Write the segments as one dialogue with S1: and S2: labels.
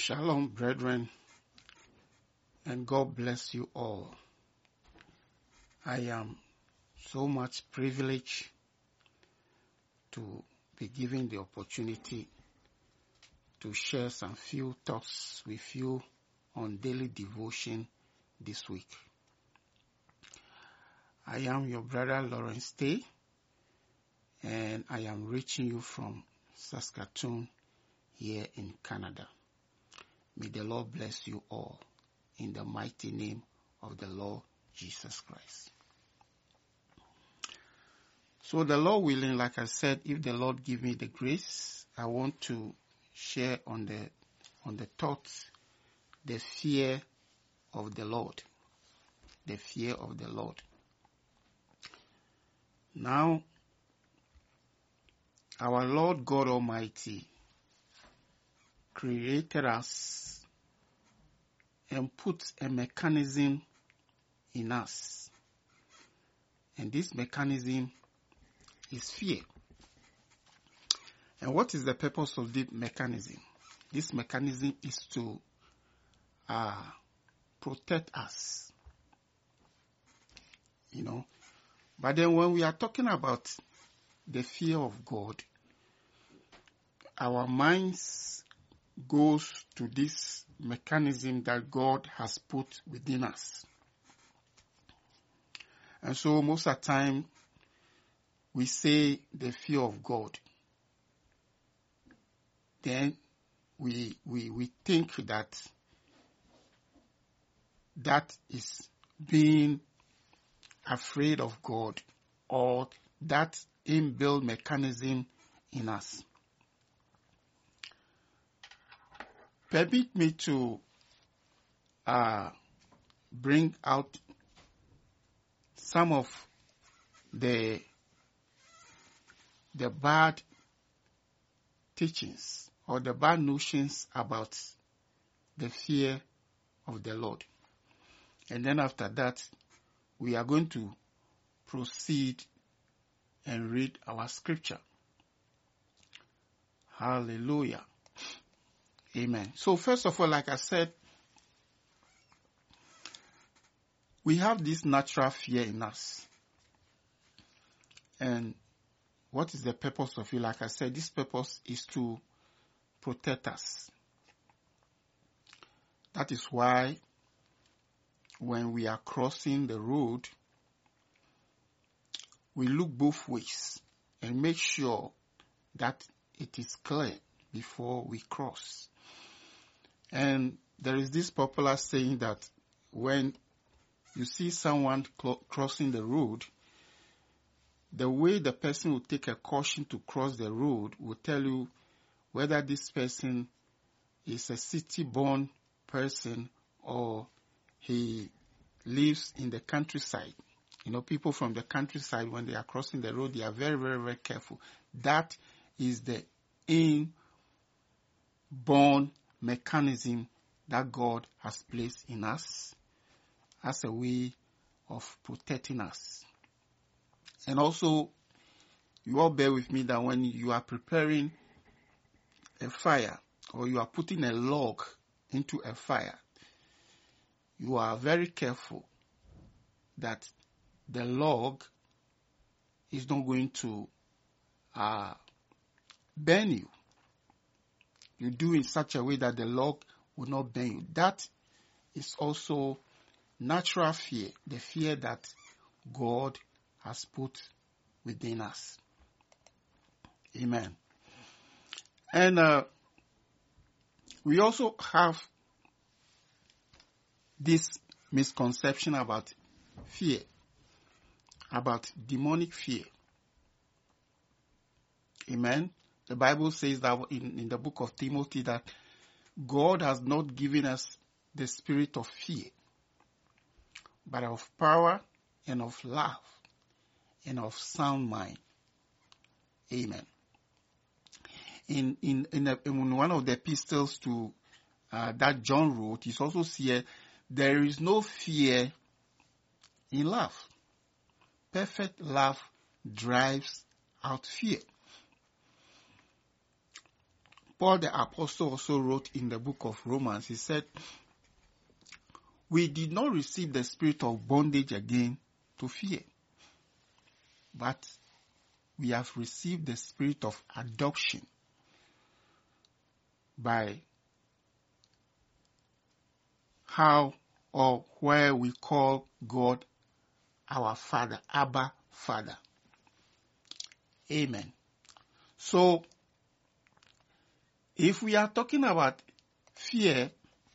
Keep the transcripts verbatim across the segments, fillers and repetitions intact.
S1: Shalom, brethren, and God bless you all. I am so much privileged to be given the opportunity to share some few thoughts with you on daily devotion this week. I am your brother Lawrence Tay, and I am reaching you from Saskatoon here in Canada. May the Lord bless you all in the mighty name of the Lord Jesus Christ. So the Lord willing, like I said, if the Lord give me the grace, I want to share on the on the thoughts, the fear of the Lord. The fear of the Lord. Now, our Lord God Almighty created us and put a mechanism in us. And this mechanism is fear. And what is the purpose of this mechanism? This mechanism is to uh, protect us. You know. But then when we are talking about the fear of God, our minds goes to this mechanism that God has put within us. And so most of the time, we say the fear of God. Then we, we, we think that that is being afraid of God, or that inbuilt mechanism in us. Permit me to uh, bring out some of the the bad teachings or the bad notions about the fear of the Lord. And then after that, we are going to proceed and read our scripture. Hallelujah. Amen. So first of all, like I said, we have this natural fear in us. And what is the purpose of it? Like I said, this purpose is to protect us. That is why when we are crossing the road, we look both ways and make sure that it is clear before we cross. And there is this popular saying that when you see someone cl- crossing the road, the way the person will take a caution to cross the road will tell you whether this person is a city-born person or he lives in the countryside. You know, people from the countryside, when they are crossing the road, they are very, very, very careful. That is the inborn mechanism that God has placed in us as a way of protecting us. And also, you all bear with me that when you are preparing a fire or you are putting a log into a fire, you are very careful that the log is not going to uh, burn you. You do in such a way that the log will not burn you. That is also natural fear, the fear that God has put within us. Amen. And uh, we also have this misconception about fear, about demonic fear. Amen. The Bible says that in, in the book of Timothy that God has not given us the spirit of fear, but of power and of love and of sound mind. Amen. In in in, a, in one of the epistles to uh, that John wrote, he also said, there is no fear in love. Perfect love drives out fear. Paul the Apostle also wrote in the book of Romans, he said, we did not receive the spirit of bondage again to fear, but we have received the spirit of adoption, by how or where we call God our Father, Abba Father. Amen. So, if we are talking about fear,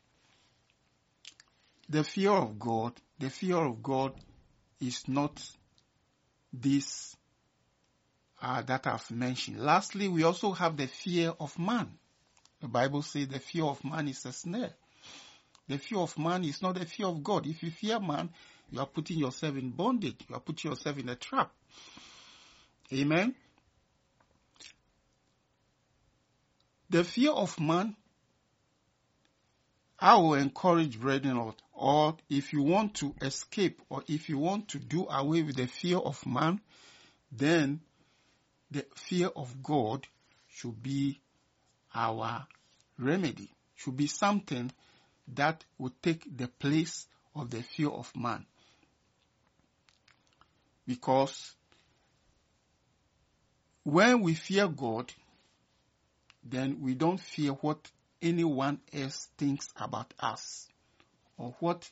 S1: the fear of God, the fear of God is not this uh, that I've mentioned. Lastly, we also have the fear of man. The Bible says the fear of man is a snare. The fear of man is not the fear of God. If you fear man, you are putting yourself in bondage. You are putting yourself in a trap. Amen. The fear of man, I will encourage brethren, or, or if you want to escape, or if you want to do away with the fear of man, then the fear of God should be our remedy, should be something that will take the place of the fear of man. Because when we fear God, then we don't fear what anyone else thinks about us, or what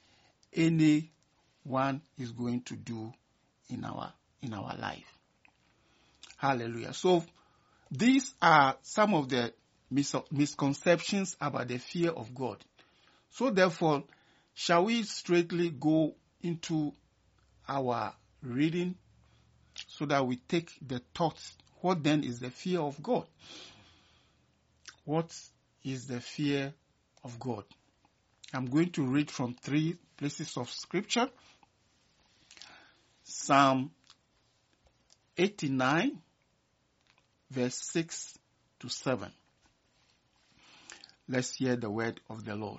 S1: anyone is going to do in our in our life. Hallelujah. So these are some of the mis- misconceptions about the fear of God. So therefore, shall we straightly go into our reading so that we take the thoughts? What then is the fear of God? What is the fear of God? I'm going to read from three places of scripture. Psalm eighty-nine, verse six to seven. Let's hear the word of the Lord.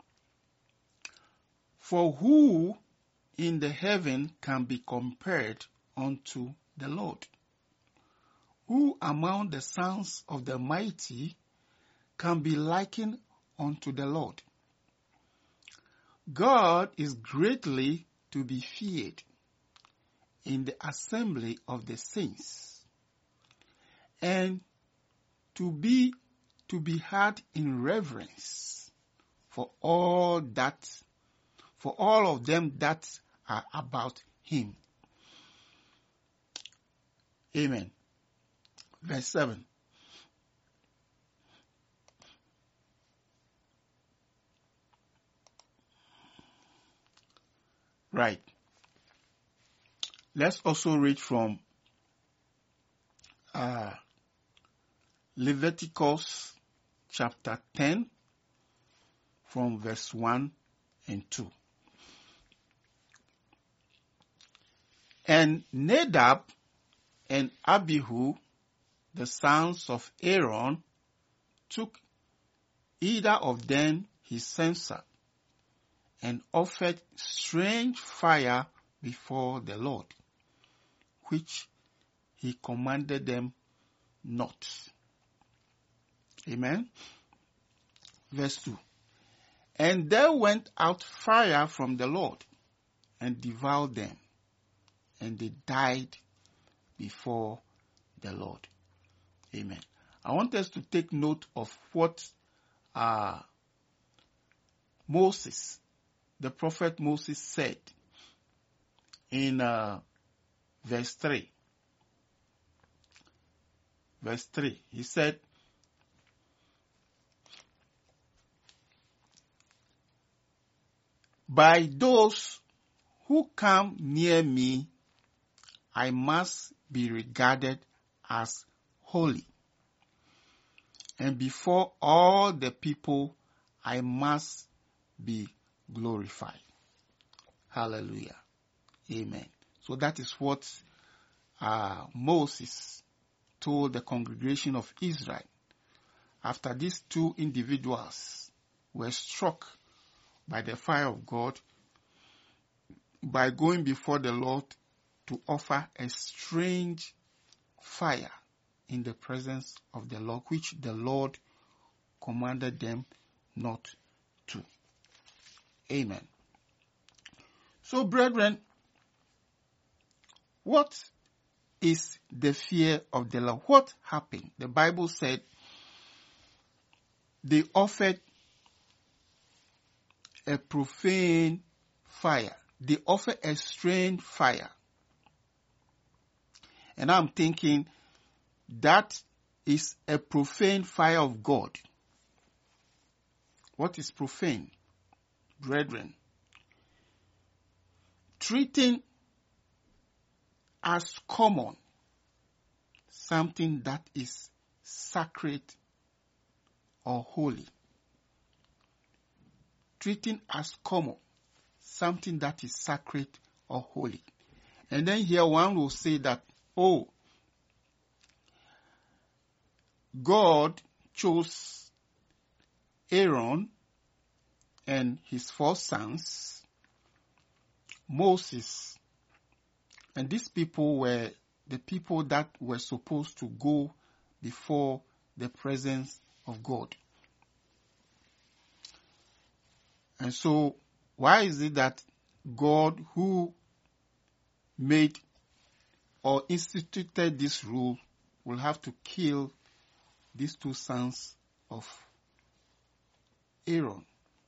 S1: For who in the heaven can be compared unto the Lord? Who among the sons of the mighty can be likened unto the Lord? God is greatly to be feared in the assembly of the saints, and to be to be had in reverence for all that for all of them that are about him. Amen. Verse seven. Right. Let's also read from uh, Leviticus chapter ten, from verse one and two. And Nadab and Abihu, the sons of Aaron, took either of them his censer, and offered strange fire before the Lord, which he commanded them not. Amen. Verse two. And there went out fire from the Lord, and devoured them, and they died before the Lord. Amen. I want us to take note of what uh, Moses, the prophet Moses, said in uh, verse three. Verse three, he said, by those who come near me, I must be regarded as holy, and before all the people, I must be glorified. Hallelujah. Amen. So that is what uh, Moses told the congregation of Israel after these two individuals were struck by the fire of God by going before the Lord to offer a strange fire in the presence of the Lord, which the Lord commanded them not to. Amen. So, brethren, what is the fear of the Lord? What happened? The Bible said they offered a profane fire. They offered a strange fire. And I'm thinking that is a profane fire of God. What is profane? Brethren, treating as common something that is sacred or holy. Treating as common something that is sacred or holy. And then here one will say that, oh, God chose Aaron and his four sons, Moses, and these people were the people that were supposed to go before the presence of God. And so, why is it that God, who made or instituted this rule, will have to kill these two sons of Aaron?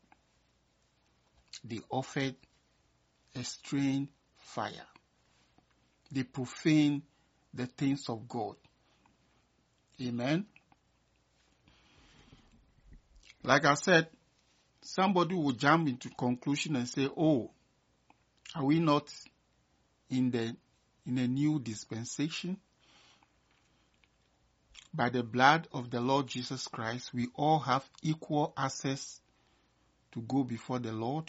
S1: They offered a strange fire. They profaned the things of God. Amen. Like I said, somebody will jump into conclusion and say, oh, are we not in the in a new dispensation? By the blood of the Lord Jesus Christ, we all have equal access to go before the Lord.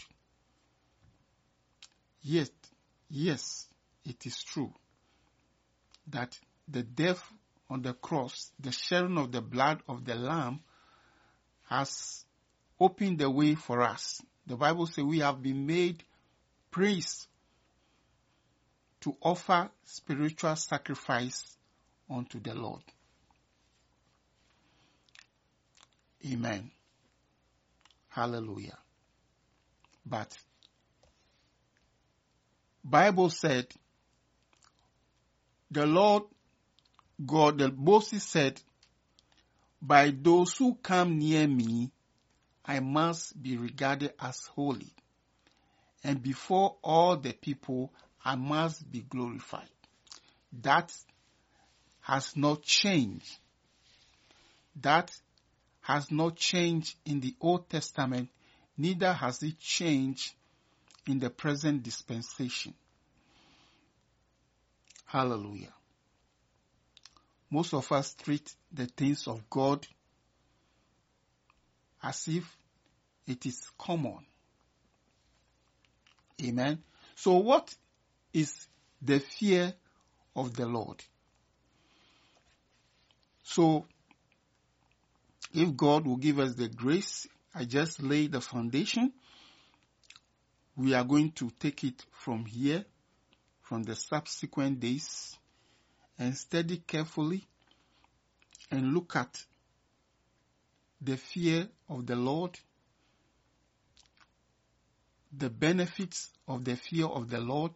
S1: Yes, yes, it is true that the death on the cross, the shedding of the blood of the Lamb, has opened the way for us. The Bible says we have been made priests to offer spiritual sacrifice unto the Lord. Amen. Hallelujah. But Bible said, the Lord God, the Moses said, by those who come near me, I must be regarded as holy. And before all the people, I must be glorified. That has not changed. That has not changed in the Old Testament, neither has it changed in the present dispensation. Hallelujah. Most of us treat the things of God as if it is common. Amen. So what is the fear of the Lord? So if God will give us the grace, I just laid the foundation. We are going to take it from here, from the subsequent days, and study carefully and look at the fear of the Lord, the benefits of the fear of the Lord,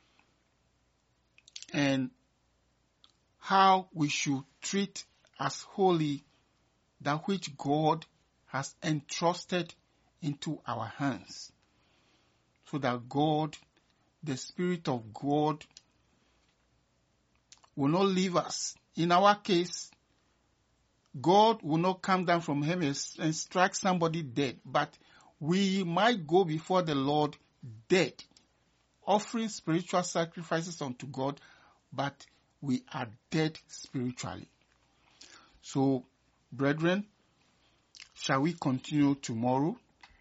S1: and how we should treat as holy that which God has entrusted into our hands, so that God, the Spirit of God, will not leave us. In our case, God will not come down from heaven and strike somebody dead, but we might go before the Lord dead, offering spiritual sacrifices unto God, but we are dead spiritually. So, brethren, shall we continue tomorrow?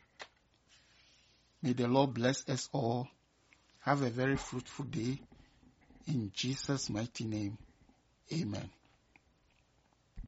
S1: May the Lord bless us all. Have a very fruitful day. In Jesus' mighty name, amen.